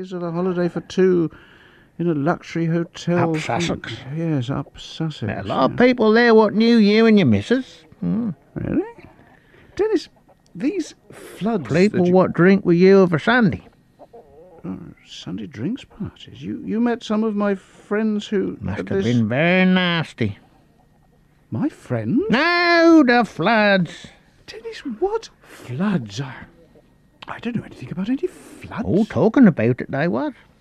days of a holiday for two in a luxury hotel. Up Sussex. Yes, up Sussex. A lot of people there what knew you and your missus. Really? Dennis, these floods... People what drink with you over Sunday. Sunday drinks parties? You met some of my friends who... Must have been very nasty. My friends? No, the floods. Dennis, what floods are... I don't know anything about any floods. Oh, talking about it, they was.